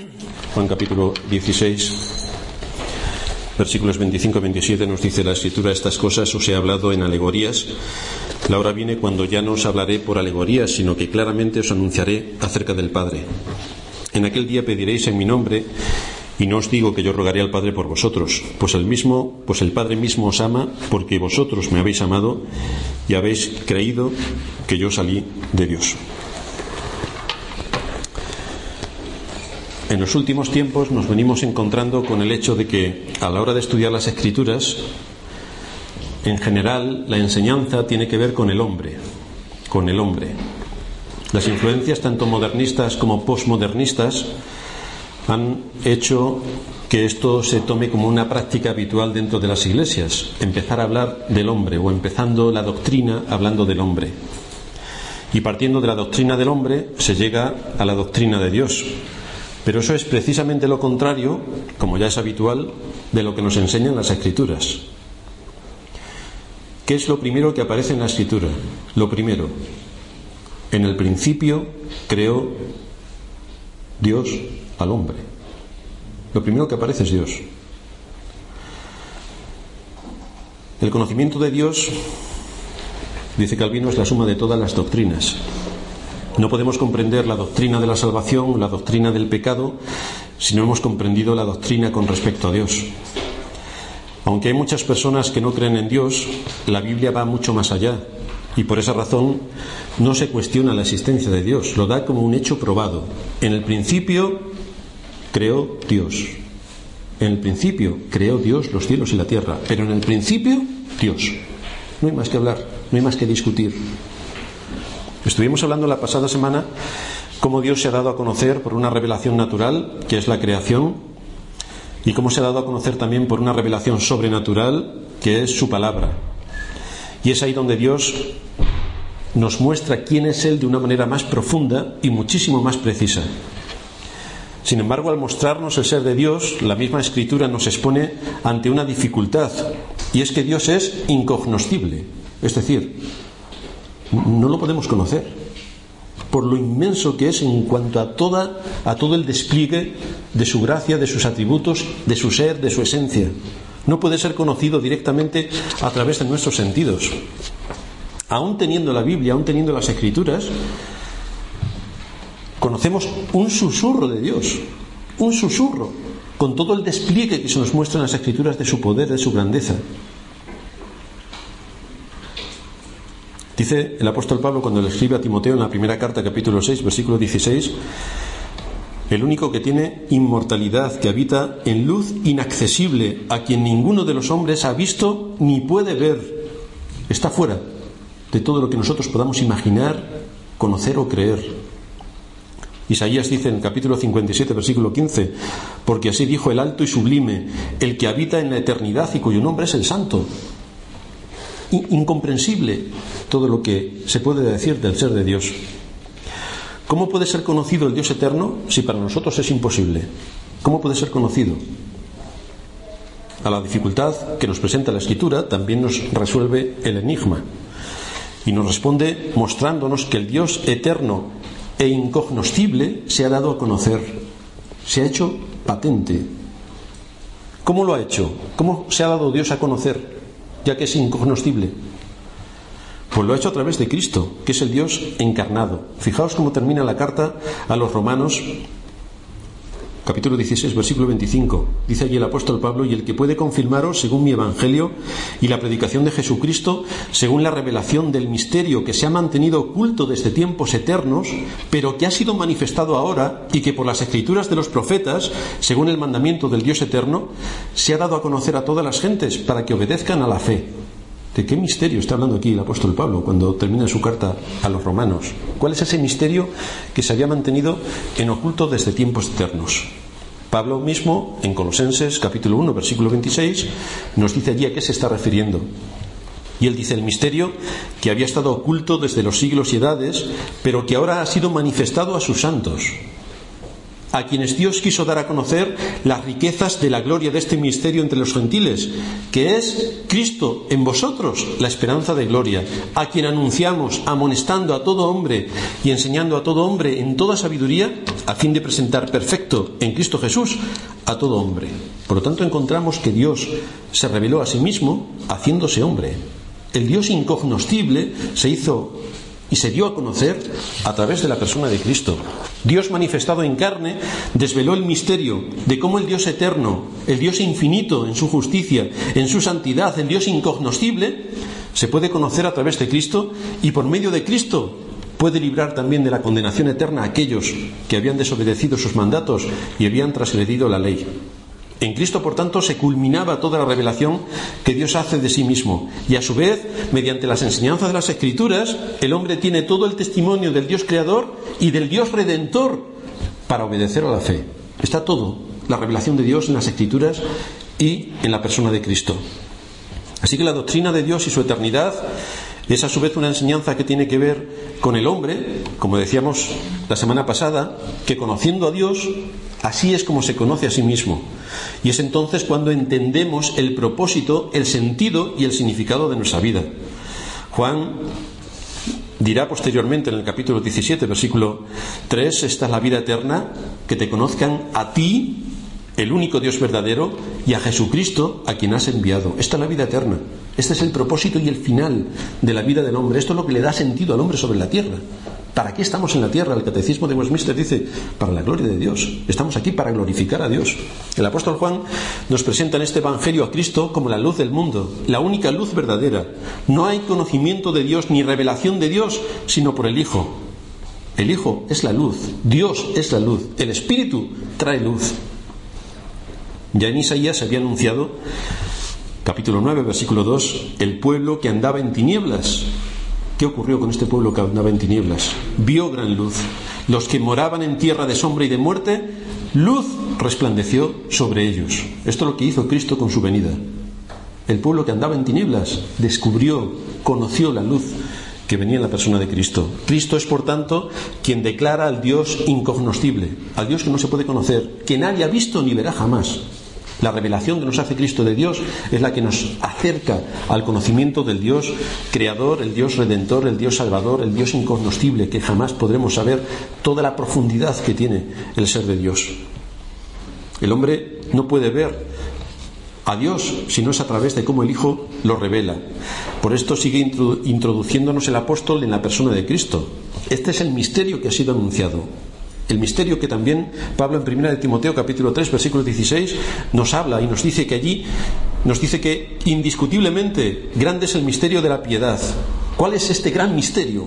Juan capítulo 16, versículos 25 y 27 nos dice la Escritura: estas cosas os he hablado en alegorías. La hora viene cuando ya no os hablaré por alegorías, sino que claramente os anunciaré acerca del Padre. En aquel día pediréis en mi nombre, y no os digo que yo rogaré al Padre por vosotros, pues el Padre mismo os ama, porque vosotros me habéis amado y habéis creído que yo salí de Dios. En los últimos tiempos nos venimos encontrando con el hecho de que a la hora de estudiar las Escrituras, en general la enseñanza tiene que ver con el hombre. Las influencias tanto modernistas como posmodernistas han hecho que esto se tome como una práctica habitual dentro de las iglesias, empezar a hablar del hombre, o empezando la doctrina hablando del hombre. Y partiendo de la doctrina del hombre se llega a la doctrina de Dios. Pero eso es precisamente lo contrario, como ya es habitual, de lo que nos enseñan las Escrituras. ¿Qué es lo primero que aparece en la Escritura? Lo primero: en el principio creó Dios al hombre. Lo primero que aparece es Dios. El conocimiento de Dios, dice Calvino, es la suma de todas las doctrinas. No podemos comprender la doctrina de la salvación, la doctrina del pecado, si no hemos comprendido la doctrina con respecto a Dios. Aunque hay muchas personas que no creen en Dios, la Biblia va mucho más allá, y por esa razón no se cuestiona la existencia de Dios, lo da como un hecho probado. En el principio creó Dios. En el principio creó Dios los cielos y la tierra, pero en el principio Dios. No hay más que hablar, no hay más que discutir. Estuvimos hablando la pasada semana cómo Dios se ha dado a conocer por una revelación natural, que es la creación, y cómo se ha dado a conocer también por una revelación sobrenatural, que es su palabra. Y es ahí donde Dios nos muestra quién es Él de una manera más profunda y muchísimo más precisa. Sin embargo, al mostrarnos el ser de Dios, la misma Escritura nos expone ante una dificultad, y es que Dios es incognoscible, es decir, no lo podemos conocer por lo inmenso que es en cuanto a todo el despliegue de su gracia, de sus atributos, de su ser, de su esencia. No puede ser conocido directamente a través de nuestros sentidos. Aún teniendo la Biblia, aún teniendo las Escrituras, conocemos un susurro de Dios, un susurro, con todo el despliegue que se nos muestra en las Escrituras de su poder, de su grandeza. Dice el apóstol Pablo cuando le escribe a Timoteo en la primera carta, capítulo 6, versículo 16: el único que tiene inmortalidad, que habita en luz inaccesible, a quien ninguno de los hombres ha visto ni puede ver, está fuera de todo lo que nosotros podamos imaginar, conocer o creer. Isaías dice en el capítulo 57, versículo 15: porque así dijo el alto y sublime, el que habita en la eternidad y cuyo nombre es el Santo. Incomprensible todo lo que se puede decir del ser de Dios. ¿Cómo puede ser conocido el Dios eterno si para nosotros es imposible? ¿Cómo puede ser conocido? A la dificultad que nos presenta la Escritura también nos resuelve el enigma y nos responde mostrándonos que el Dios eterno e incognoscible se ha dado a conocer, se ha hecho patente. ¿Cómo lo ha hecho? ¿Cómo se ha dado Dios a conocer, ya que es incognoscible? Pues lo ha hecho a través de Cristo, que es el Dios encarnado. Fijaos cómo termina la carta a los Romanos, capítulo 16, versículo 25. Dice allí el apóstol Pablo: y el que puede confirmaros según mi evangelio y la predicación de Jesucristo, según la revelación del misterio que se ha mantenido oculto desde tiempos eternos, pero que ha sido manifestado ahora, y que por las escrituras de los profetas, según el mandamiento del Dios eterno, se ha dado a conocer a todas las gentes para que obedezcan a la fe. ¿De qué misterio está hablando aquí el apóstol Pablo cuando termina su carta a los romanos? ¿Cuál es ese misterio que se había mantenido en oculto desde tiempos eternos? Pablo mismo, en Colosenses capítulo 1, versículo 26, nos dice allí a qué se está refiriendo. Y él dice: el misterio que había estado oculto desde los siglos y edades, pero que ahora ha sido manifestado a sus santos. a quienes Dios quiso dar a conocer las riquezas de la gloria de este misterio entre los gentiles, que es Cristo en vosotros, la esperanza de gloria, a quien anunciamos, amonestando a todo hombre y enseñando a todo hombre en toda sabiduría, a fin de presentar perfecto en Cristo Jesús a todo hombre. Por lo tanto, encontramos que Dios se reveló a sí mismo haciéndose hombre. El Dios incognoscible se hizo y se dio a conocer a través de la persona de Cristo. Dios manifestado en carne desveló el misterio de cómo el Dios eterno, el Dios infinito en su justicia, en su santidad, el Dios incognoscible, se puede conocer a través de Cristo, y por medio de Cristo puede librar también de la condenación eterna a aquellos que habían desobedecido sus mandatos y habían transgredido la ley. En Cristo, por tanto, se culminaba toda la revelación que Dios hace de sí mismo, y a su vez, mediante las enseñanzas de las Escrituras, el hombre tiene todo el testimonio del Dios creador y del Dios redentor para obedecer a la fe. Está todo, la revelación de Dios en las Escrituras y en la persona de Cristo. Así que la doctrina de Dios y su eternidad es a su vez una enseñanza que tiene que ver con el hombre, como decíamos la semana pasada, que conociendo a Dios, así es como se conoce a sí mismo. Y es entonces cuando entendemos el propósito, el sentido y el significado de nuestra vida. Juan dirá posteriormente en el capítulo 17, versículo 3, esta es la vida eterna, que te conozcan a ti, el único Dios verdadero, y a Jesucristo, a quien has enviado. Esta es la vida eterna. Este es el propósito y el final de la vida del hombre. Esto es lo que le da sentido al hombre sobre la tierra. ¿Para qué estamos en la tierra? El Catecismo de Westminster dice, para la gloria de Dios. Estamos aquí para glorificar a Dios. El apóstol Juan nos presenta en este Evangelio a Cristo como la luz del mundo, la única luz verdadera. No hay conocimiento de Dios ni revelación de Dios, sino por el Hijo. El Hijo es la luz, Dios es la luz, el Espíritu trae luz. Ya en Isaías se había anunciado, capítulo 9, versículo 2, el pueblo que andaba en tinieblas. ¿Qué ocurrió con este pueblo que andaba en tinieblas? Vio gran luz. Los que moraban en tierra de sombra y de muerte, luz resplandeció sobre ellos. Esto es lo que hizo Cristo con su venida. El pueblo que andaba en tinieblas descubrió, conoció la luz que venía en la persona de Cristo. Cristo es, por tanto, quien declara al Dios incognoscible, al Dios que no se puede conocer, que nadie ha visto ni verá jamás. La revelación que nos hace Cristo de Dios es la que nos acerca al conocimiento del Dios creador, el Dios redentor, el Dios salvador, el Dios incognoscible, que jamás podremos saber toda la profundidad que tiene el ser de Dios. El hombre no puede ver a Dios si no es a través de cómo el Hijo lo revela. Por esto sigue introduciéndonos el apóstol en la persona de Cristo. Este es el misterio que ha sido anunciado. El misterio que también Pablo en 1 de Timoteo capítulo 3 versículo 16 nos habla y nos dice que allí nos dice que indiscutiblemente grande es el misterio de la piedad. ¿Cuál es este gran misterio?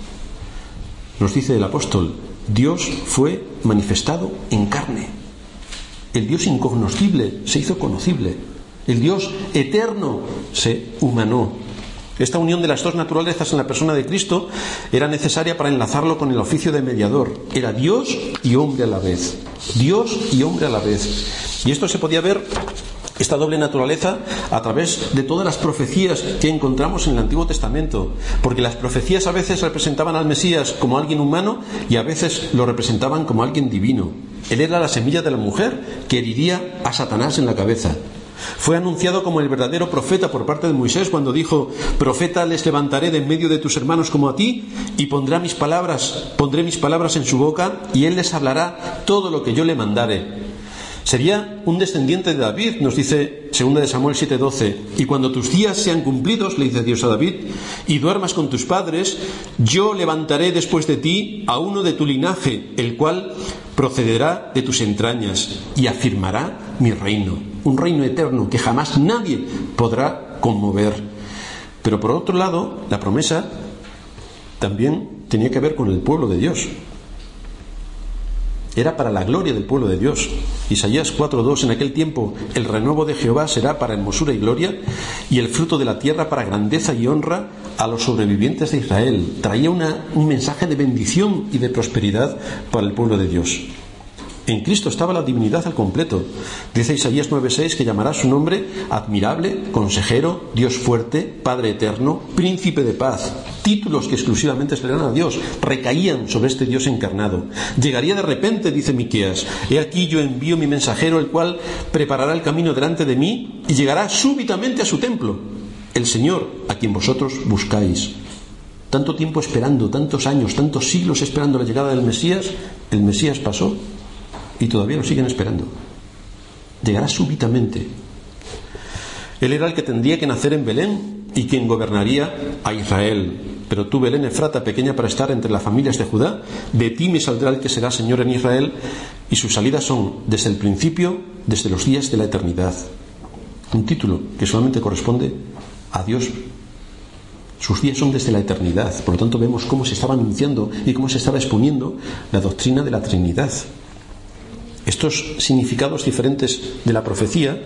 Nos dice el apóstol, Dios fue manifestado en carne. El Dios incognoscible se hizo conocible. El Dios eterno se humanó. Esta unión de las dos naturalezas en la persona de Cristo era necesaria para enlazarlo con el oficio de mediador. Era Dios y hombre a la vez. Dios y hombre a la vez. Y esto se podía ver, esta doble naturaleza, a través de todas las profecías que encontramos en el Antiguo Testamento. Porque las profecías a veces representaban al Mesías como alguien humano y a veces lo representaban como alguien divino. Él era la semilla de la mujer que heriría a Satanás en la cabeza. Fue anunciado como el verdadero profeta por parte de Moisés cuando dijo: profeta les levantaré de en medio de tus hermanos como a ti, y pondré mis palabras en su boca, y él les hablará todo lo que yo le mandare. Sería un descendiente de David, nos dice 2 de Samuel 7:12, y cuando tus días sean cumplidos, le dice Dios a David, y duermas con tus padres, yo levantaré después de ti a uno de tu linaje, el cual procederá de tus entrañas y afirmará mi reino, un reino eterno que jamás nadie podrá conmover. Pero por otro lado, la promesa también tenía que ver con el pueblo de Dios. Era para la gloria del pueblo de Dios. Isaías 4:2, en aquel tiempo el renuevo de Jehová será para hermosura y gloria, y el fruto de la tierra para grandeza y honra a los sobrevivientes de Israel. Traía un mensaje de bendición y de prosperidad para el pueblo de Dios. En Cristo estaba la divinidad al completo. Dice Isaías 9:6 que llamará su nombre admirable, consejero, Dios fuerte, Padre eterno, príncipe de paz. títulos que exclusivamente se le dan a Dios, recaían sobre este Dios encarnado. Llegaría de repente, dice Miqueas: he aquí yo envío mi mensajero, el cual preparará el camino delante de mí, y llegará súbitamente a su templo, el Señor a quien vosotros buscáis. Tanto tiempo esperando, tantos años, tantos siglos esperando la llegada del Mesías, el Mesías pasó y todavía lo siguen esperando. Llegará súbitamente. Él era el que tendría que nacer en Belén y quien gobernaría a Israel. Pero tú, Belén Efrata, pequeña para estar entre las familias de Judá, de ti me saldrá el que será Señor en Israel, y sus salidas son desde el principio, desde los días de la eternidad. Un título que solamente corresponde a Dios. Sus días son desde la eternidad. Por lo tanto, vemos cómo se estaba anunciando y cómo se estaba exponiendo la doctrina de la Trinidad. Estos significados diferentes de la profecía,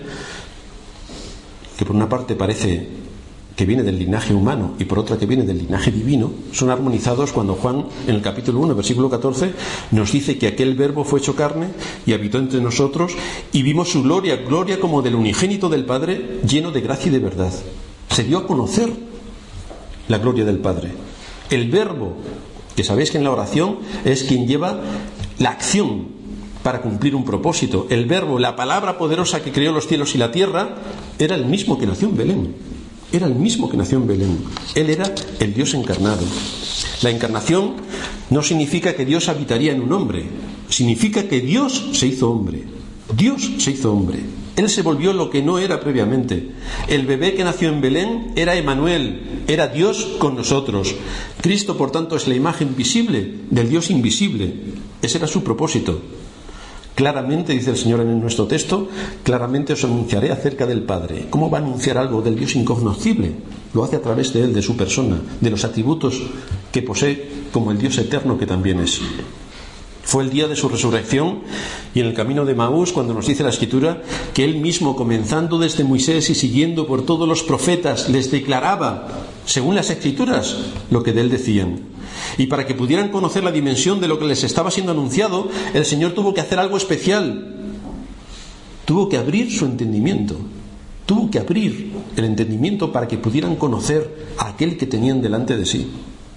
que por una parte parece que viene del linaje humano y por otra que viene del linaje divino, son armonizados cuando Juan, en el capítulo 1, versículo 14, nos dice que aquel verbo fue hecho carne y habitó entre nosotros, y vimos su gloria, gloria como del unigénito del Padre, lleno de gracia y de verdad. Se dio a conocer la gloria del Padre. El verbo, que sabéis que en la oración es quien lleva la acción para cumplir un propósito. El verbo, la palabra poderosa que creó los cielos y la tierra, era el mismo que nació en Belén. Era el mismo que nació en Belén. Él era el Dios encarnado. La encarnación no significa que Dios habitaría en un hombre, significa que Dios se hizo hombre. Dios se hizo hombre. Él se volvió lo que no era previamente. El bebé que nació en Belén era Emanuel, era Dios con nosotros. Cristo, por tanto, es la imagen visible del Dios invisible. Ese era su propósito. Claramente, dice el Señor en nuestro texto, claramente os anunciaré acerca del Padre. ¿Cómo va a anunciar algo del Dios incognoscible? Lo hace a través de Él, de su persona, de los atributos que posee como el Dios eterno que también es. Fue el día de su resurrección y en el camino de Emaús cuando nos dice la Escritura que Él mismo, comenzando desde Moisés y siguiendo por todos los profetas, les declaraba, según las Escrituras, lo que de Él decían. Y para que pudieran conocer la dimensión de lo que les estaba siendo anunciado, el Señor tuvo que hacer algo especial. Tuvo que abrir su entendimiento. Tuvo que abrir el entendimiento para que pudieran conocer a aquel que tenían delante de sí.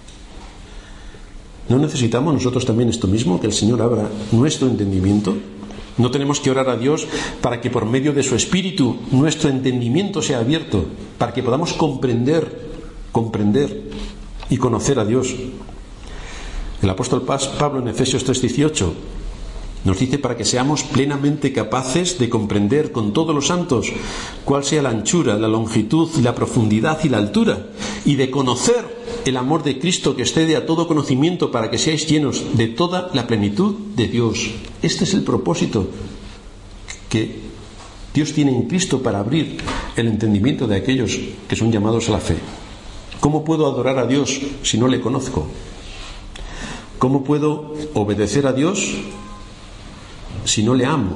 ¿No necesitamos nosotros también esto mismo? Que el Señor abra nuestro entendimiento. ¿No tenemos que orar a Dios para que por medio de su Espíritu nuestro entendimiento sea abierto? Para que podamos comprender y conocer a Dios. El apóstol Pablo en Efesios 3:18 nos dice para que seamos plenamente capaces de comprender con todos los santos cuál sea la anchura, la longitud, la profundidad y la altura, y de conocer el amor de Cristo que excede a todo conocimiento, para que seáis llenos de toda la plenitud de Dios. Este es el propósito que Dios tiene en Cristo para abrir el entendimiento de aquellos que son llamados a la fe. ¿Cómo puedo adorar a Dios si no le conozco? ¿Cómo puedo obedecer a Dios si no le amo?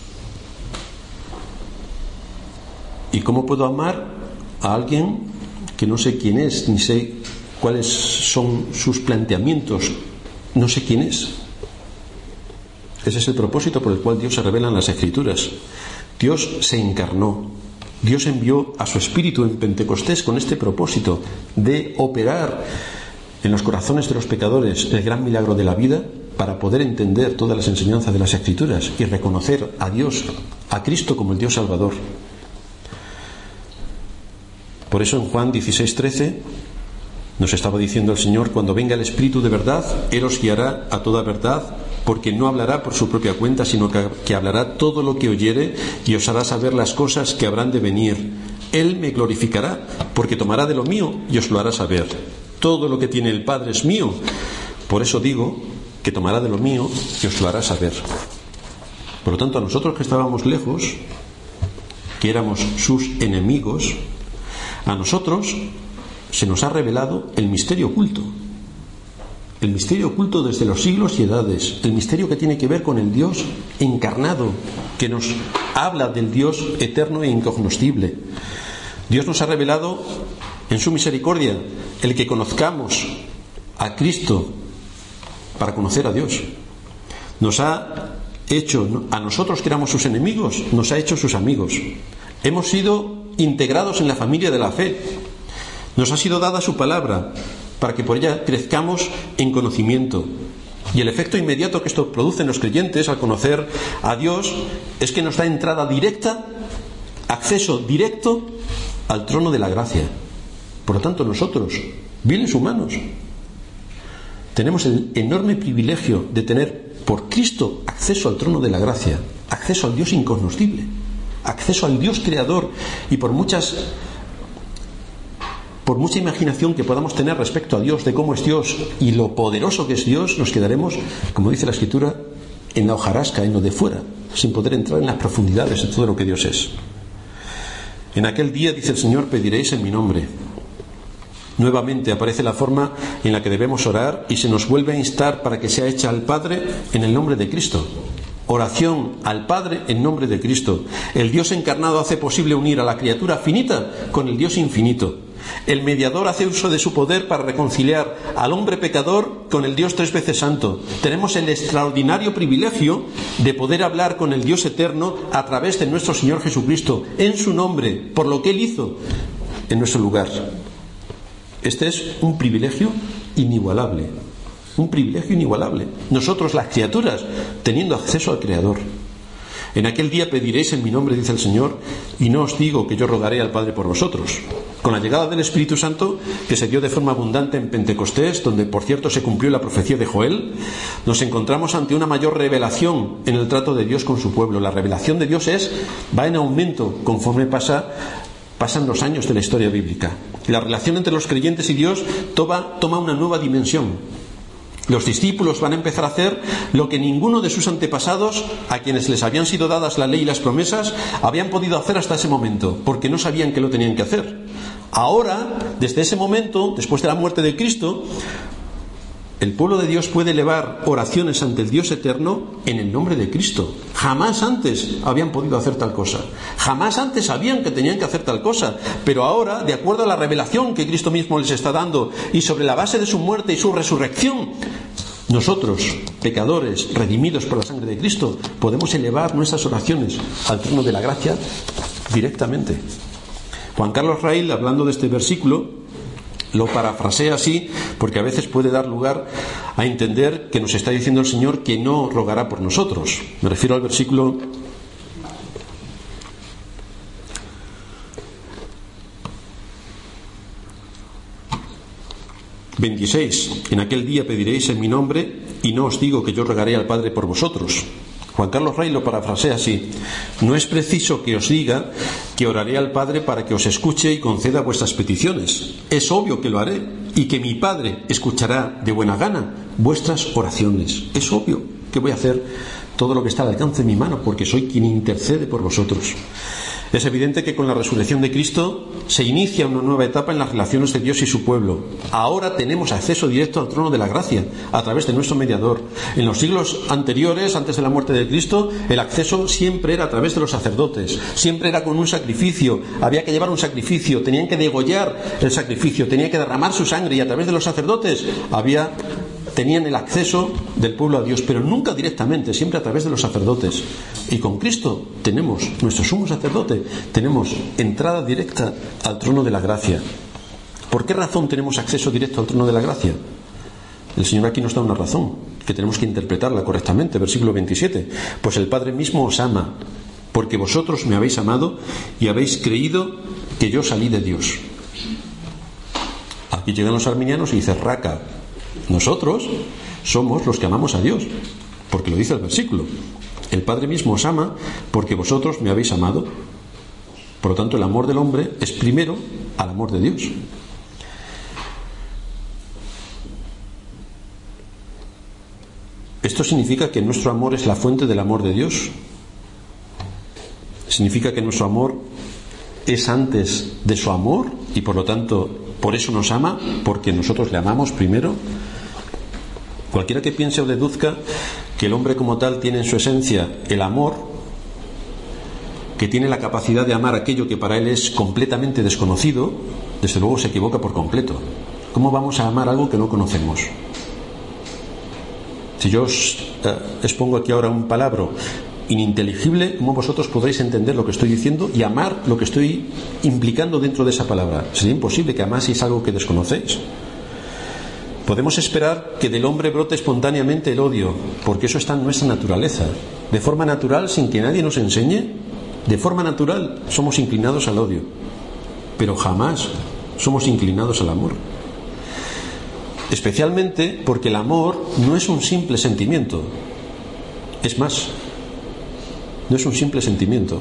¿Y cómo puedo amar a alguien que no sé quién es, ni sé cuáles son sus planteamientos? No sé quién es. Ese es el propósito por el cual Dios se revela en las Escrituras. Dios se encarnó. Dios envió a su Espíritu en Pentecostés con este propósito de operar en los corazones de los pecadores el gran milagro de la vida, para poder entender todas las enseñanzas de las Escrituras y reconocer a Dios, a Cristo como el Dios Salvador. Por eso en Juan 16:13 nos estaba diciendo el Señor: cuando venga el Espíritu de verdad, Él os guiará a toda verdad, porque no hablará por su propia cuenta, sino que hablará todo lo que oyere y os hará saber las cosas que habrán de venir. Él me glorificará, porque tomará de lo mío y os lo hará saber. Todo lo que tiene el Padre es mío. Por eso digo que tomará de lo mío y os lo hará saber. Por lo tanto, a nosotros que estábamos lejos, que éramos sus enemigos, a nosotros se nos ha revelado el misterio oculto. El misterio oculto desde los siglos y edades. El misterio que tiene que ver con el Dios encarnado, que nos habla del Dios eterno e incognoscible. Dios nos ha revelado en su misericordia el que conozcamos a Cristo para conocer a Dios. Nos ha hecho, a nosotros que éramos sus enemigos, nos ha hecho sus amigos. Hemos sido integrados en la familia de la fe. Nos ha sido dada su palabra para que por ella crezcamos en conocimiento. Y el efecto inmediato que esto produce en los creyentes al conocer a Dios es que nos da entrada directa, acceso directo al trono de la gracia. Por lo tanto, nosotros, viles humanos, tenemos el enorme privilegio de tener por Cristo acceso al trono de la gracia, acceso al Dios incognoscible, acceso al Dios creador, y por mucha imaginación que podamos tener respecto a Dios, de cómo es Dios y lo poderoso que es Dios, nos quedaremos, como dice la Escritura, en la hojarasca, en lo de fuera, sin poder entrar en las profundidades de todo lo que Dios es. En aquel día, dice el Señor, pediréis en mi nombre. Nuevamente aparece la forma en la que debemos orar y se nos vuelve a instar para que sea hecha al Padre en el nombre de Cristo. Oración al Padre en nombre de Cristo. El Dios encarnado hace posible unir a la criatura finita con el Dios infinito. El mediador hace uso de su poder para reconciliar al hombre pecador con el Dios tres veces santo. Tenemos el extraordinario privilegio de poder hablar con el Dios eterno a través de nuestro Señor Jesucristo, en su nombre, por lo que Él hizo en nuestro lugar. Este es un privilegio inigualable. Un privilegio inigualable. Nosotros, las criaturas, teniendo acceso al Creador. En aquel día pediréis en mi nombre, dice el Señor, y no os digo que yo rogaré al Padre por vosotros. Con la llegada del Espíritu Santo, que se dio de forma abundante en Pentecostés, donde por cierto se cumplió la profecía de Joel, nos encontramos ante una mayor revelación en el trato de Dios con su pueblo. La revelación de Dios va en aumento conforme pasan los años de la historia bíblica. La relación entre los creyentes y Dios toma una nueva dimensión. Los discípulos van a empezar a hacer lo que ninguno de sus antepasados, a quienes les habían sido dadas la ley y las promesas, habían podido hacer hasta ese momento, porque no sabían que lo tenían que hacer. Ahora, desde ese momento, después de la muerte de Cristo, el pueblo de Dios puede elevar oraciones ante el Dios eterno en el nombre de Cristo. Jamás antes habían podido hacer tal cosa. Jamás antes sabían que tenían que hacer tal cosa. Pero ahora, de acuerdo a la revelación que Cristo mismo les está dando y sobre la base de su muerte y su resurrección, nosotros, pecadores, redimidos por la sangre de Cristo, podemos elevar nuestras oraciones al trono de la gracia directamente. Juan Carlos Rail, hablando de este versículo, lo parafrasea así porque a veces puede dar lugar a entender que nos está diciendo el Señor que no rogará por nosotros. Me refiero al versículo 26. En aquel día pediréis en mi nombre y no os digo que yo rogaré al Padre por vosotros. Juan Carlos Rey lo parafrasea así: no es preciso que os diga que oraré al Padre para que os escuche y conceda vuestras peticiones. Es obvio que lo haré y que mi Padre escuchará de buena gana vuestras oraciones. Es obvio que voy a hacer todo lo que está al alcance de mi mano porque soy quien intercede por vosotros. Es evidente que con la resurrección de Cristo se inicia una nueva etapa en las relaciones de Dios y su pueblo. Ahora tenemos acceso directo al trono de la gracia a través de nuestro mediador. En los siglos anteriores, antes de la muerte de Cristo, el acceso siempre era a través de los sacerdotes, siempre era con un sacrificio. Había que llevar un sacrificio, tenían que degollar el sacrificio, tenían que derramar su sangre, y a través de los sacerdotes tenían el acceso del pueblo a Dios, pero nunca directamente, siempre a través de los sacerdotes. Y con Cristo tenemos nuestro sumo sacerdote, tenemos entrada directa al trono de la gracia. ¿Por qué razón tenemos acceso directo al trono de la gracia? El Señor aquí nos da una razón, que tenemos que interpretarla correctamente. Versículo 27. Pues el Padre mismo os ama, porque vosotros me habéis amado y habéis creído que yo salí de Dios. Aquí llegan los arminianos y dicen: Raca, nosotros somos los que amamos a Dios, porque lo dice el versículo. El Padre mismo os ama porque vosotros me habéis amado. Por lo tanto, el amor del hombre es primero al amor de Dios. Esto significa que nuestro amor es la fuente del amor de Dios. Significa que nuestro amor es antes de su amor y por lo tanto por eso nos ama, porque nosotros le amamos primero. Cualquiera que piense o deduzca que el hombre como tal tiene en su esencia el amor, que tiene la capacidad de amar aquello que para él es completamente desconocido, desde luego se equivoca por completo. ¿Cómo vamos a amar algo que no conocemos? Si yo os expongo aquí ahora un palabra ininteligible, ¿cómo vosotros podréis entender lo que estoy diciendo y amar lo que estoy implicando dentro de esa palabra? Sería imposible que amáis algo que desconocéis. Podemos esperar que del hombre brote espontáneamente el odio, porque eso está en nuestra naturaleza. De forma natural, sin que nadie nos enseñe, de forma natural somos inclinados al odio, pero jamás somos inclinados al amor. Especialmente porque el amor no es un simple sentimiento. Es más, no es un simple sentimiento.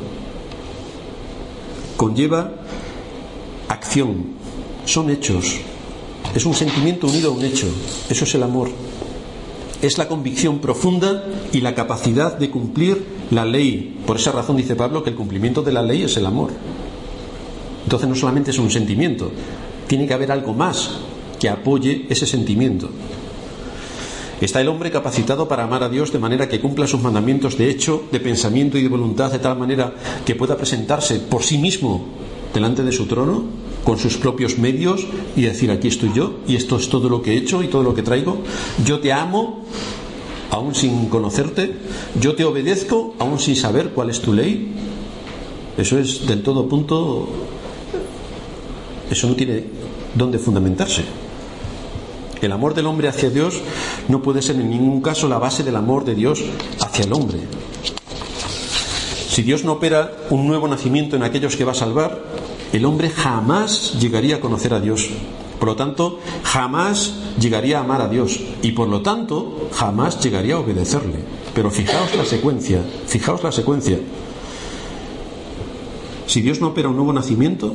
Conlleva acción, son hechos. Es un sentimiento unido a un hecho. Eso es el amor. Es la convicción profunda y la capacidad de cumplir la ley. Por esa razón dice Pablo que el cumplimiento de la ley es el amor. Entonces no solamente es un sentimiento, tiene que haber algo más que apoye ese sentimiento. Está el hombre capacitado para amar a Dios de manera que cumpla sus mandamientos de hecho, de pensamiento y de voluntad, de tal manera que pueda presentarse por sí mismo delante de su trono con sus propios medios y decir: aquí estoy yo y esto es todo lo que he hecho y todo lo que traigo. Yo te amo aún sin conocerte, yo te obedezco aún sin saber cuál es tu ley. Eso es del todo punto, eso no tiene dónde fundamentarse. El amor del hombre hacia Dios no puede ser en ningún caso la base del amor de Dios hacia el hombre. Si Dios no opera un nuevo nacimiento en aquellos que va a salvar, el hombre jamás llegaría a conocer a Dios. Por lo tanto, jamás llegaría a amar a Dios y por lo tanto jamás llegaría a obedecerle. Pero fijaos la secuencia. Si Dios no opera un nuevo nacimiento,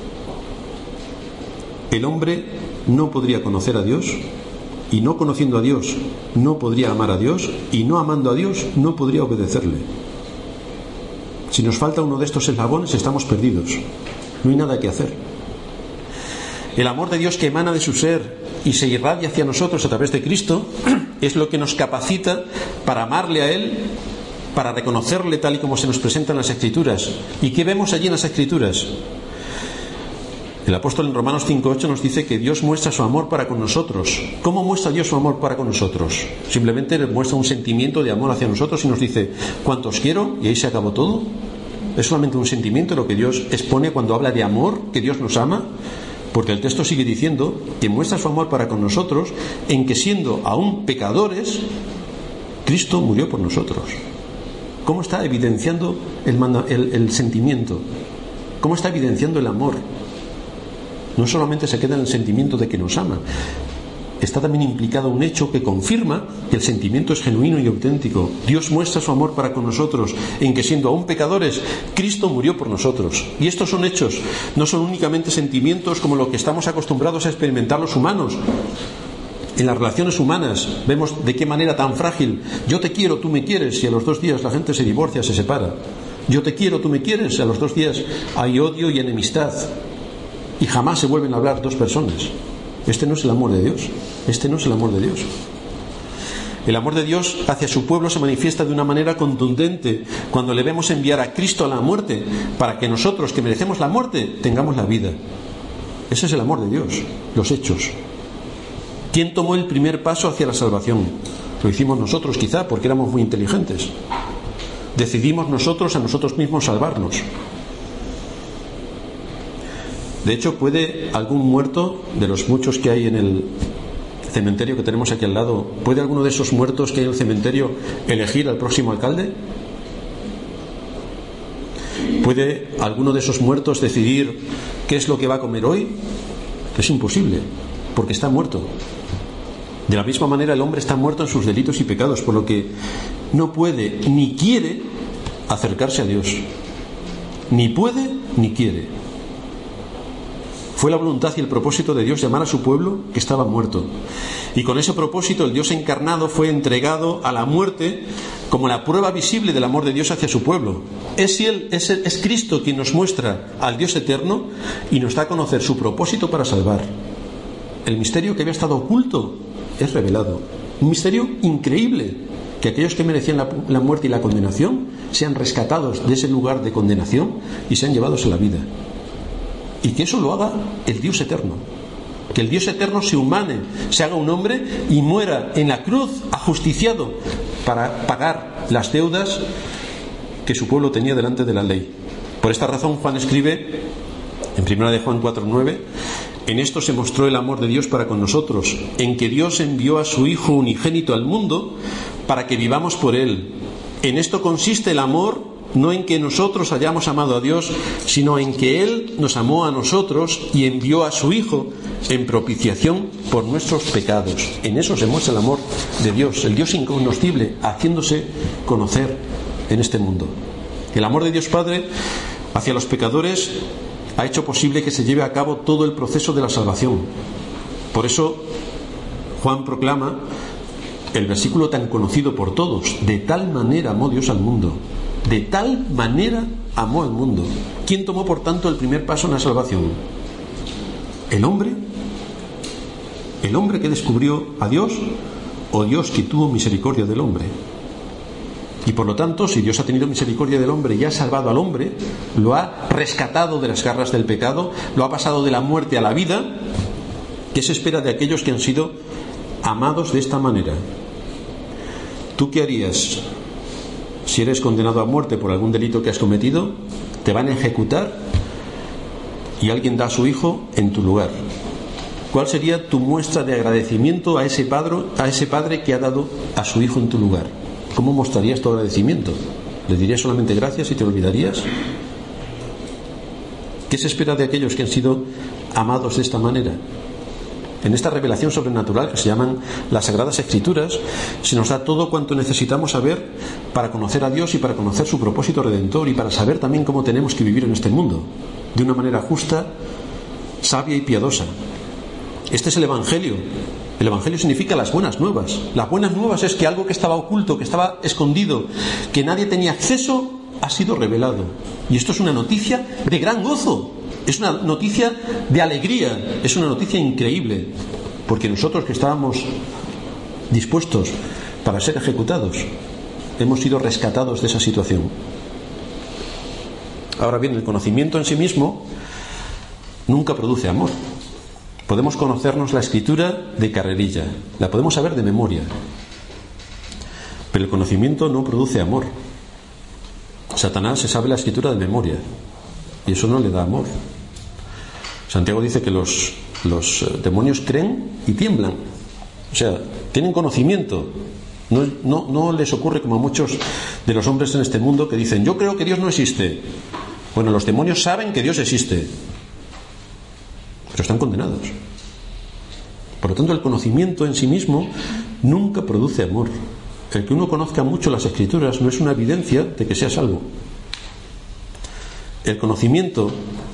el hombre no podría conocer a Dios, y no conociendo a Dios no podría amar a Dios, y no amando a Dios no podría obedecerle. Si nos falta uno de estos eslabones, estamos perdidos. No hay nada que hacer. El amor de Dios que emana de su ser y se irradia hacia nosotros a través de Cristo es lo que nos capacita para amarle a Él, para reconocerle tal y como se nos presenta en las Escrituras. ¿Y qué vemos allí en las Escrituras? El apóstol en Romanos 5:8 nos dice que Dios muestra su amor para con nosotros. ¿Cómo muestra Dios su amor para con nosotros? Simplemente muestra un sentimiento de amor hacia nosotros y nos dice: cuánto os quiero, y ahí se acabó todo. Es solamente un sentimiento lo que Dios expone cuando habla de amor, que Dios nos ama, porque el texto sigue diciendo que muestra su amor para con nosotros en que, siendo aún pecadores, Cristo murió por nosotros. ¿Cómo está evidenciando el sentimiento? ¿Cómo está evidenciando el amor? No solamente se queda en el sentimiento de que nos ama, está también implicado un hecho que confirma que el sentimiento es genuino y auténtico. Dios muestra su amor para con nosotros en que, siendo aún pecadores, Cristo murió por nosotros. Y estos son hechos, no son únicamente sentimientos como lo que estamos acostumbrados a experimentar los humanos. En las relaciones humanas vemos de qué manera tan frágil: yo te quiero, tú me quieres, y a los 2 días la gente se divorcia, se separa. Yo te quiero, tú me quieres, y a los 2 días hay odio y enemistad. Y jamás se vuelven a hablar 2 personas. Este no es el amor de Dios. Este no es el amor de Dios. El amor de Dios hacia su pueblo se manifiesta de una manera contundente cuando le vemos enviar a Cristo a la muerte para que nosotros, que merecemos la muerte, tengamos la vida. Ese es el amor de Dios, los hechos. ¿Quién tomó el primer paso hacia la salvación? Lo hicimos nosotros, quizá porque éramos muy inteligentes. Decidimos nosotros a nosotros mismos salvarnos. De hecho, ¿puede algún muerto de los muchos que hay en el cementerio que tenemos aquí al lado, puede alguno de esos muertos que hay en el cementerio elegir al próximo alcalde? ¿Puede alguno de esos muertos decidir qué es lo que va a comer hoy? Es imposible, porque está muerto. De la misma manera, el hombre está muerto en sus delitos y pecados, por lo que no puede ni quiere acercarse a Dios. Ni puede ni quiere. Fue la voluntad y el propósito de Dios llamar a su pueblo que estaba muerto. Y con ese propósito el Dios encarnado fue entregado a la muerte como la prueba visible del amor de Dios hacia su pueblo. Es Cristo quien nos muestra al Dios eterno y nos da a conocer su propósito para salvar. El misterio que había estado oculto es revelado. Un misterio increíble, que aquellos que merecían la muerte y la condenación sean rescatados de ese lugar de condenación y sean llevados a la vida. Y que eso lo haga el Dios eterno. Que el Dios eterno se humane, se haga un hombre y muera en la cruz ajusticiado para pagar las deudas que su pueblo tenía delante de la ley. Por esta razón Juan escribe en 1 de Juan 4:9 En esto se mostró el amor de Dios para con nosotros, en que Dios envió a su Hijo unigénito al mundo para que vivamos por Él. En esto consiste el amor, no en que nosotros hayamos amado a Dios, sino en que Él nos amó a nosotros y envió a su Hijo en propiciación por nuestros pecados. En eso se muestra el amor de Dios, el Dios incognoscible, haciéndose conocer en este mundo. El amor de Dios Padre hacia los pecadores ha hecho posible que se lleve a cabo todo el proceso de la salvación. Por eso Juan proclama el versículo tan conocido por todos: de tal manera amó Dios al mundo. De tal manera amó al mundo. ¿Quién tomó, por tanto, el primer paso en la salvación? ¿El hombre? ¿El hombre que descubrió a Dios? ¿O Dios que tuvo misericordia del hombre? Y por lo tanto, si Dios ha tenido misericordia del hombre y ha salvado al hombre, lo ha rescatado de las garras del pecado, lo ha pasado de la muerte a la vida, ¿qué se espera de aquellos que han sido amados de esta manera? ¿Tú qué harías si eres condenado a muerte por algún delito que has cometido? Te van a ejecutar y alguien da a su hijo en tu lugar. ¿Cuál sería tu muestra de agradecimiento a ese padre que ha dado a su hijo en tu lugar? ¿Cómo mostrarías tu agradecimiento? ¿Le dirías solamente gracias y te olvidarías? ¿Qué se espera de aquellos que han sido amados de esta manera? En esta revelación sobrenatural que se llaman las Sagradas Escrituras, se nos da todo cuanto necesitamos saber para conocer a Dios y para conocer su propósito redentor y para saber también cómo tenemos que vivir en este mundo, de una manera justa, sabia y piadosa. Este es el Evangelio. El Evangelio significa las buenas nuevas. Las buenas nuevas es que algo que estaba oculto, que estaba escondido, que nadie tenía acceso, ha sido revelado. Y esto es una noticia de gran gozo. Es una noticia de alegría. Es una noticia increíble. Porque nosotros que estábamos dispuestos para ser ejecutados, hemos sido rescatados de esa situación. Ahora bien, el conocimiento en sí mismo nunca produce amor. Podemos conocernos la Escritura de carrerilla, la podemos saber de memoria, pero el conocimiento no produce amor. Satanás se sabe la Escritura de memoria y eso no le da amor. Santiago dice que los demonios creen y tiemblan, o sea, tienen conocimiento. No les ocurre como a muchos de los hombres en este mundo que dicen: yo creo que Dios no existe. Bueno, los demonios saben que Dios existe, pero están condenados. Por lo tanto, el conocimiento en sí mismo nunca produce amor. El que uno conozca mucho las Escrituras no es una evidencia de que sea salvo. El conocimiento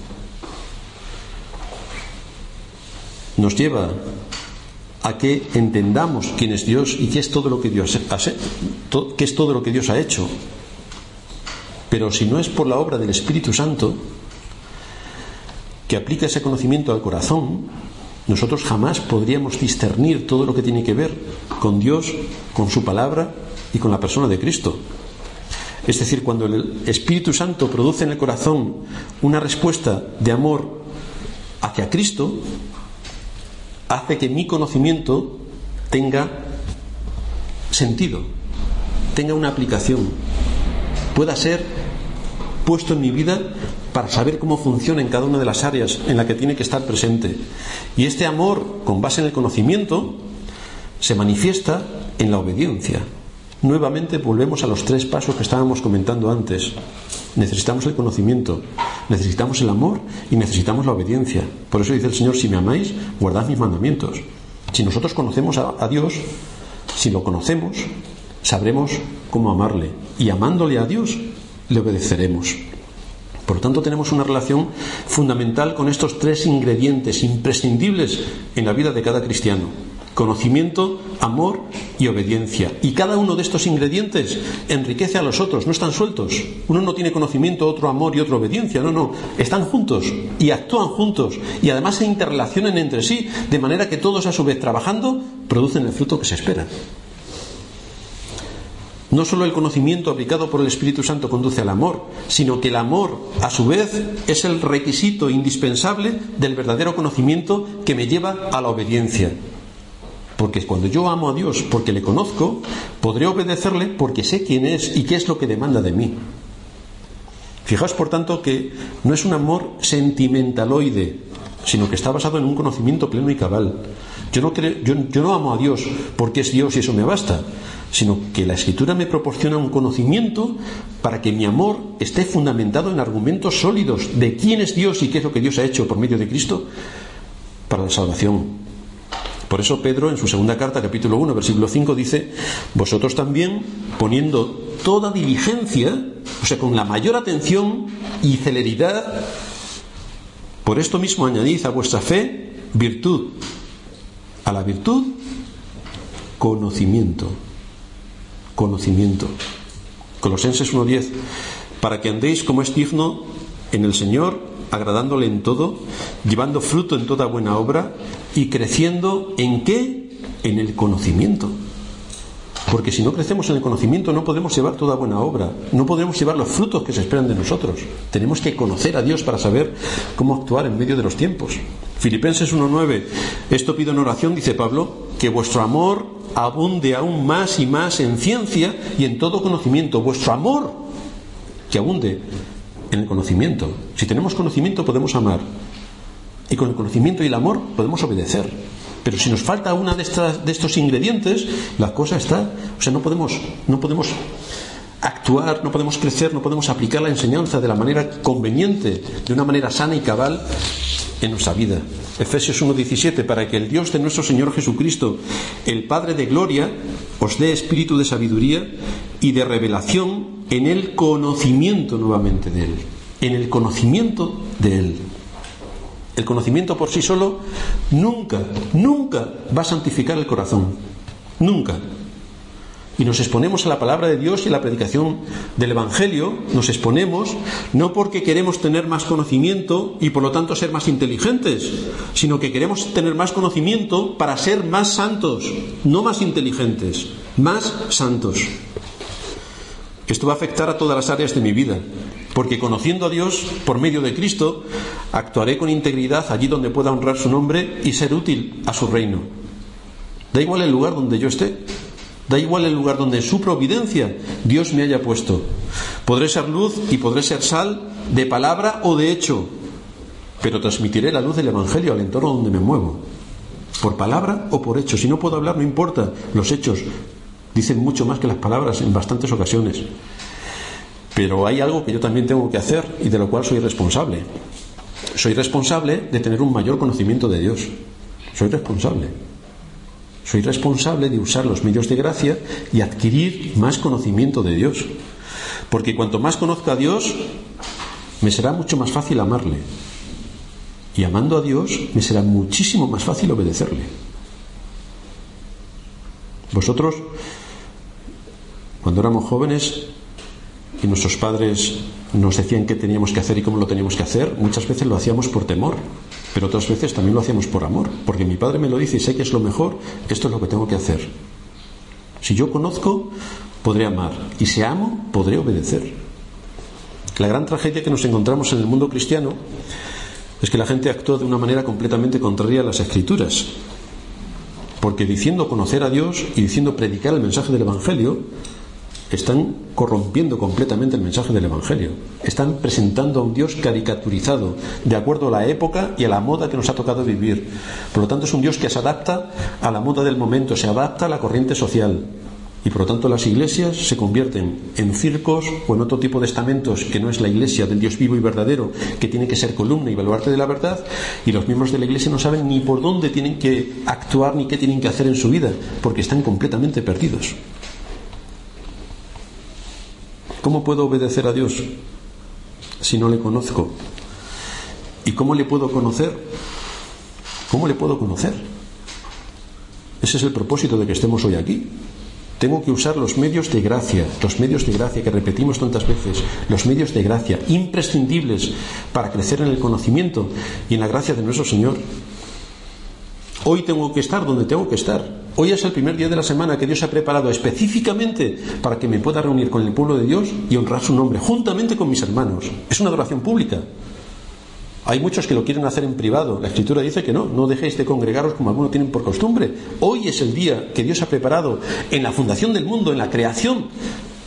nos lleva a que entendamos quién es Dios y qué es todo lo que Dios ha hecho. Pero si no es por la obra del Espíritu Santo que aplica ese conocimiento al corazón, nosotros jamás podríamos discernir todo lo que tiene que ver con Dios, con su palabra y con la persona de Cristo. Es decir, cuando el Espíritu Santo produce en el corazón una respuesta de amor hacia Cristo, hace que mi conocimiento tenga sentido, tenga una aplicación, pueda ser puesto en mi vida para saber cómo funciona en cada una de las áreas en la que tiene que estar presente. Y este amor, con base en el conocimiento, se manifiesta en la obediencia. Nuevamente volvemos a los 3 pasos que estábamos comentando antes. Necesitamos el conocimiento, necesitamos el amor y necesitamos la obediencia. Por eso dice el Señor: si me amáis, guardad mis mandamientos. Si nosotros conocemos a Dios, si lo conocemos, sabremos cómo amarle. Y amándole a Dios, le obedeceremos. Por lo tanto, tenemos una relación fundamental con estos 3 ingredientes imprescindibles en la vida de cada cristiano: conocimiento, amor y obediencia. Y cada uno de estos ingredientes enriquece a los otros, no están sueltos. Uno no tiene conocimiento, otro amor y otro obediencia. No, están juntos y actúan juntos y además se interrelacionan entre sí, de manera que todos, a su vez, trabajando, producen el fruto que se espera. No solo el conocimiento aplicado por el Espíritu Santo conduce al amor, sino que el amor, a su vez, es el requisito indispensable del verdadero conocimiento que me lleva a la obediencia. Porque cuando yo amo a Dios porque le conozco, podré obedecerle porque sé quién es y qué es lo que demanda de mí. Fijaos, por tanto, que no es un amor sentimentaloide, sino que está basado en un conocimiento pleno y cabal. Yo no amo a Dios porque es Dios y eso me basta, sino que la Escritura me proporciona un conocimiento para que mi amor esté fundamentado en argumentos sólidos de quién es Dios y qué es lo que Dios ha hecho por medio de Cristo para la salvación. Por eso Pedro, en su segunda carta, capítulo 1, versículo 5, dice: vosotros también, poniendo toda diligencia, o sea, con la mayor atención y celeridad, por esto mismo añadid a vuestra fe virtud, a la virtud conocimiento. Colosenses 1:10, para que andéis como es digno en el Señor, agradándole en todo, llevando fruto en toda buena obra y creciendo ¿en qué? En el conocimiento. Porque si no crecemos en el conocimiento no podemos llevar toda buena obra, no podemos llevar los frutos que se esperan de nosotros. Tenemos que conocer a Dios para saber cómo actuar en medio de los tiempos. Filipenses 1:9, esto pido en oración, dice Pablo, que vuestro amor abunde aún más y más en ciencia y en todo conocimiento. Vuestro amor que abunde en el conocimiento. Si tenemos conocimiento podemos amar, y con el conocimiento y el amor podemos obedecer. Pero si nos falta una de estos ingredientes, la cosa está, o sea, no podemos actuar, no podemos crecer, no podemos aplicar la enseñanza de la manera conveniente, de una manera sana y cabal en nuestra vida. Efesios 1:17, para que el Dios de nuestro Señor Jesucristo, el Padre de gloria, os dé espíritu de sabiduría y de revelación en el conocimiento nuevamente de Él. En el conocimiento de Él. El conocimiento por sí solo nunca va a santificar el corazón. Nunca. Y nos exponemos a la palabra de Dios y a la predicación del Evangelio, nos exponemos no porque queremos tener más conocimiento y por lo tanto ser más inteligentes, sino que queremos tener más conocimiento para ser más santos, no más inteligentes, más santos. Esto va a afectar a todas las áreas de mi vida, porque conociendo a Dios por medio de Cristo, actuaré con integridad allí donde pueda honrar su nombre y ser útil a su reino. Da igual el lugar donde yo esté, da igual el lugar donde en su providencia Dios me haya puesto. Podré ser luz y podré ser sal de palabra o de hecho, pero transmitiré la luz del Evangelio al entorno donde me muevo, por palabra o por hecho. Si no puedo hablar, no importa, los hechos dicen mucho más que las palabras en bastantes ocasiones. Pero hay algo que yo también tengo que hacer y de lo cual soy responsable. Soy responsable de tener un mayor conocimiento de Dios. Soy responsable de usar los medios de gracia y adquirir más conocimiento de Dios. Porque cuanto más conozca a Dios, me será mucho más fácil amarle. Y amando a Dios, me será muchísimo más fácil obedecerle. Vosotros, cuando éramos jóvenes y nuestros padres nos decían qué teníamos que hacer y cómo lo teníamos que hacer, muchas veces lo hacíamos por temor, pero otras veces también lo hacíamos por amor, porque mi padre me lo dice y sé que es lo mejor, esto es lo que tengo que hacer. Si yo conozco, podré amar, y si amo, podré obedecer. La gran tragedia que nos encontramos en el mundo cristiano es que la gente actúa de una manera completamente contraria a las Escrituras, porque diciendo conocer a Dios y diciendo predicar el mensaje del Evangelio, están corrompiendo completamente el mensaje del Evangelio. Están presentando a un Dios caricaturizado, de acuerdo a la época y a la moda que nos ha tocado vivir. Por lo tanto, es un Dios que se adapta a la moda del momento, se adapta a la corriente social. Y por lo tanto las iglesias se convierten en circos o en otro tipo de estamentos que no es la iglesia del Dios vivo y verdadero, que tiene que ser columna y baluarte de la verdad, y los miembros de la iglesia no saben ni por dónde tienen que actuar ni qué tienen que hacer en su vida, porque están completamente perdidos. ¿Cómo puedo obedecer a Dios si no le conozco? ¿Y cómo le puedo conocer? ¿Cómo le puedo conocer? Ese es el propósito de que estemos hoy aquí. Tengo que usar los medios de gracia que repetimos tantas veces, los medios de gracia imprescindibles para crecer en el conocimiento y en la gracia de nuestro Señor. Hoy tengo que estar donde tengo que estar. Hoy es el primer día de la semana que Dios ha preparado específicamente para que me pueda reunir con el pueblo de Dios y honrar su nombre, juntamente con mis hermanos. Es una adoración pública. Hay muchos que lo quieren hacer en privado. La Escritura dice que no dejéis de congregaros como algunos tienen por costumbre. Hoy es el día que Dios ha preparado en la fundación del mundo, en la creación,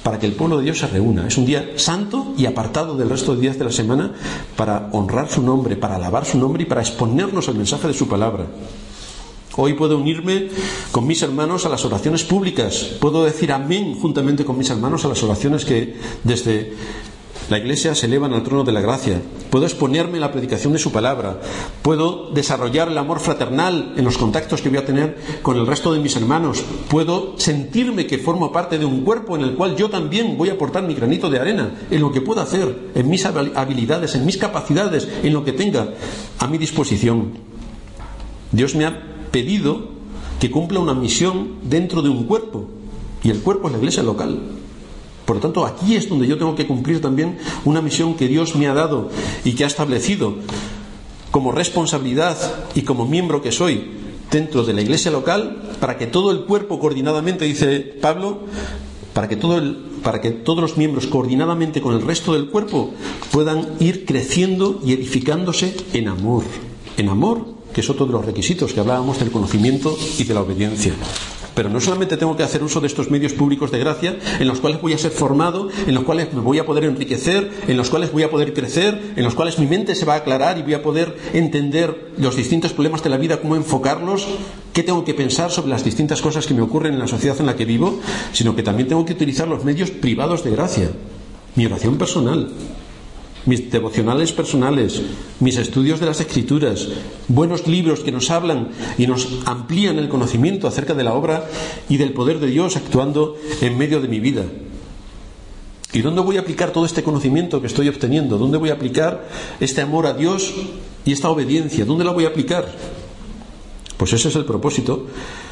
para que el pueblo de Dios se reúna. Es un día santo y apartado del resto de días de la semana para honrar su nombre, para alabar su nombre y para exponernos al mensaje de su palabra. Hoy puedo unirme con mis hermanos a las oraciones públicas. Puedo decir amén juntamente con mis hermanos a las oraciones que desde la Iglesia se elevan al trono de la gracia. Puedo exponerme en la predicación de su palabra. Puedo desarrollar el amor fraternal en los contactos que voy a tener con el resto de mis hermanos. Puedo sentirme que formo parte de un cuerpo en el cual yo también voy a aportar mi granito de arena en lo que pueda hacer, en mis habilidades, en mis capacidades, en lo que tenga a mi disposición. Dios me ha pedido que cumpla una misión dentro de un cuerpo, y el cuerpo es la iglesia local. Por lo tanto, aquí es donde yo tengo que cumplir también una misión que Dios me ha dado y que ha establecido como responsabilidad y como miembro que soy dentro de la iglesia local, para que todo el cuerpo coordinadamente, dice Pablo, para que todos los miembros coordinadamente con el resto del cuerpo puedan ir creciendo y edificándose en amor, que es otro de los requisitos que hablábamos del conocimiento y de la obediencia. Pero no solamente tengo que hacer uso de estos medios públicos de gracia, en los cuales voy a ser formado, en los cuales me voy a poder enriquecer, en los cuales voy a poder crecer, en los cuales mi mente se va a aclarar y voy a poder entender los distintos problemas de la vida, cómo enfocarlos, qué tengo que pensar sobre las distintas cosas que me ocurren en la sociedad en la que vivo, sino que también tengo que utilizar los medios privados de gracia, mi oración personal, mis devocionales personales, mis estudios de las Escrituras, buenos libros que nos hablan y nos amplían el conocimiento acerca de la obra y del poder de Dios actuando en medio de mi vida. ¿Y dónde voy a aplicar todo este conocimiento que estoy obteniendo? ¿Dónde voy a aplicar este amor a Dios y esta obediencia? ¿Dónde la voy a aplicar? Pues ese es el propósito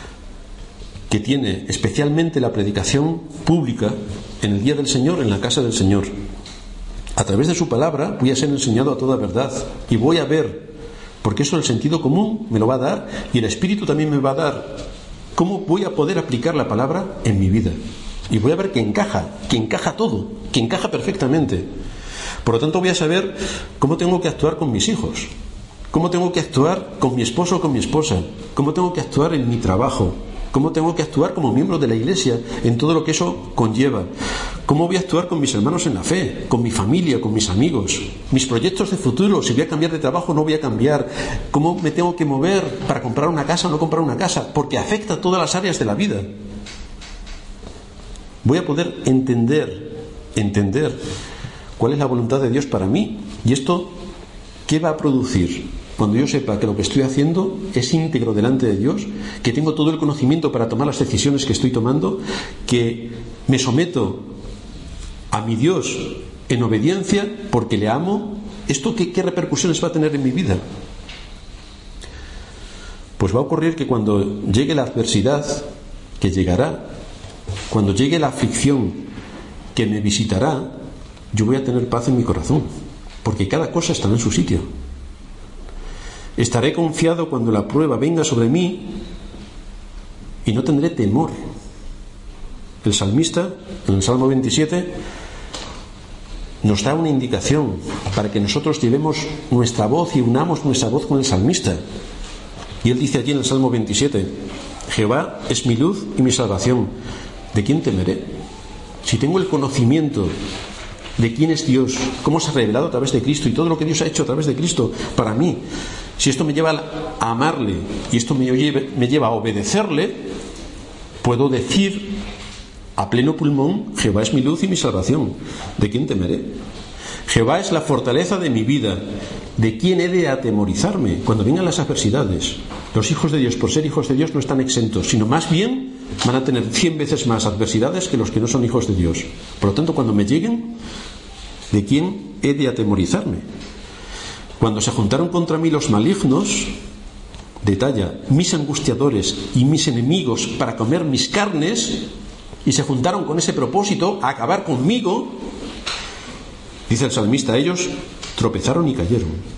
que tiene especialmente la predicación pública en el día del Señor, en la casa del Señor. A través de su palabra voy a ser enseñado a toda verdad y voy a ver, porque eso el sentido común me lo va a dar y el Espíritu también me va a dar, cómo voy a poder aplicar la palabra en mi vida. Y voy a ver que encaja todo, que encaja perfectamente. Por lo tanto, voy a saber cómo tengo que actuar con mis hijos, cómo tengo que actuar con mi esposo o con mi esposa, cómo tengo que actuar en mi trabajo, cómo tengo que actuar como miembro de la Iglesia en todo lo que eso conlleva, cómo voy a actuar con mis hermanos en la fe, con mi familia, con mis amigos, mis proyectos de futuro, si voy a cambiar de trabajo o no voy a cambiar, cómo me tengo que mover para comprar una casa o no comprar una casa, porque afecta a todas las áreas de la vida. Voy a poder entender cuál es la voluntad de Dios para mí. ¿Y esto qué va a producir? Cuando yo sepa que lo que estoy haciendo es íntegro delante de Dios, que tengo todo el conocimiento para tomar las decisiones que estoy tomando, que me someto a mi Dios en obediencia porque le amo, ¿esto qué repercusiones va a tener en mi vida? Pues va a ocurrir que cuando llegue la adversidad, que llegará, cuando llegue la aflicción que me visitará, yo voy a tener paz en mi corazón, porque cada cosa estará en su sitio. Estaré confiado cuando la prueba venga sobre mí y no tendré temor. El salmista, en el Salmo 27, nos da una indicación para que nosotros llevemos nuestra voz y unamos nuestra voz con el salmista. Y él dice allí en el Salmo 27: Jehová es mi luz y mi salvación. ¿De quién temeré? Si tengo el conocimiento de quién es Dios, cómo se ha revelado a través de Cristo y todo lo que Dios ha hecho a través de Cristo para mí, si esto me lleva a amarle y esto me lleva a obedecerle, puedo decir a pleno pulmón: Jehová es mi luz y mi salvación. ¿De quién temeré? Jehová es la fortaleza de mi vida. ¿De quién he de atemorizarme cuando vengan las adversidades? Los hijos de Dios, por ser hijos de Dios, no están exentos, sino más bien van a tener 100 veces más adversidades que los que no son hijos de Dios. Por lo tanto, cuando me lleguen, ¿de quién he de atemorizarme? Cuando se juntaron contra mí los malignos, detalla, mis angustiadores y mis enemigos para comer mis carnes, y se juntaron con ese propósito, a acabar conmigo, dice el salmista, ellos tropezaron y cayeron.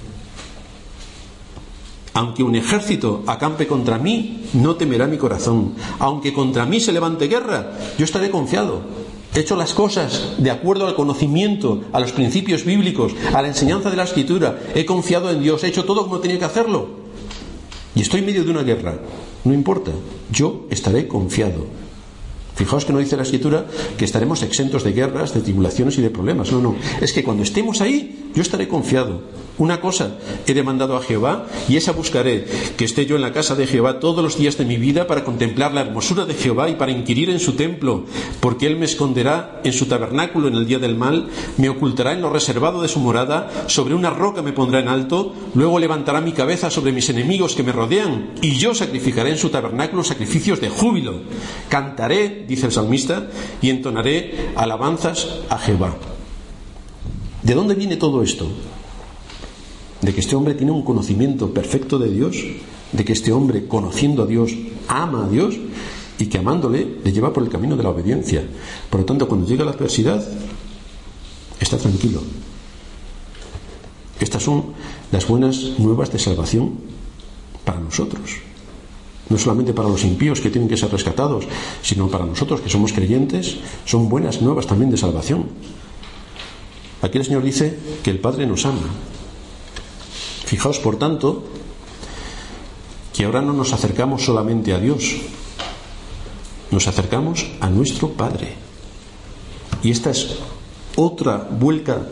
Aunque un ejército acampe contra mí, no temerá mi corazón. Aunque contra mí se levante guerra, yo estaré confiado. He hecho las cosas de acuerdo al conocimiento, a los principios bíblicos, a la enseñanza de la Escritura. He confiado en Dios, he hecho todo como tenía que hacerlo. Y estoy en medio de una guerra. No importa, yo estaré confiado. Fijaos que no dice la Escritura que estaremos exentos de guerras, de tribulaciones y de problemas. No, no. Es que cuando estemos ahí, yo estaré confiado. Una cosa he demandado a Jehová, y esa buscaré, que esté yo en la casa de Jehová todos los días de mi vida para contemplar la hermosura de Jehová y para inquirir en su templo, porque Él me esconderá en su tabernáculo en el día del mal, me ocultará en lo reservado de su morada, sobre una roca me pondrá en alto, luego levantará mi cabeza sobre mis enemigos que me rodean, y yo sacrificaré en su tabernáculo sacrificios de júbilo. Cantaré, dice el salmista, y entonaré alabanzas a Jehová. ¿De dónde viene todo esto? De que este hombre tiene un conocimiento perfecto de Dios, de que este hombre, conociendo a Dios, ama a Dios, y que amándole le lleva por el camino de la obediencia. Por lo tanto, cuando llega la adversidad, está tranquilo. Estas son las buenas nuevas de salvación para nosotros. No solamente para los impíos que tienen que ser rescatados, sino para nosotros que somos creyentes, son buenas nuevas también de salvación. Aquí el Señor dice que el Padre nos ama. Fijaos, por tanto, que ahora no nos acercamos solamente a Dios, nos acercamos a nuestro Padre. Y esta es otra vuelta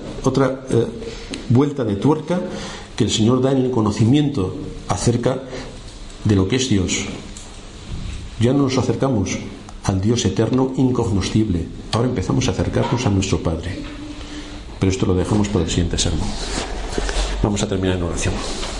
de tuerca que el Señor da en el conocimiento acerca de lo que es Dios. Ya no nos acercamos al Dios eterno, incognoscible. Ahora empezamos a acercarnos a nuestro Padre. Pero esto lo dejamos por el siguiente sermón. Vamos a terminar en oración.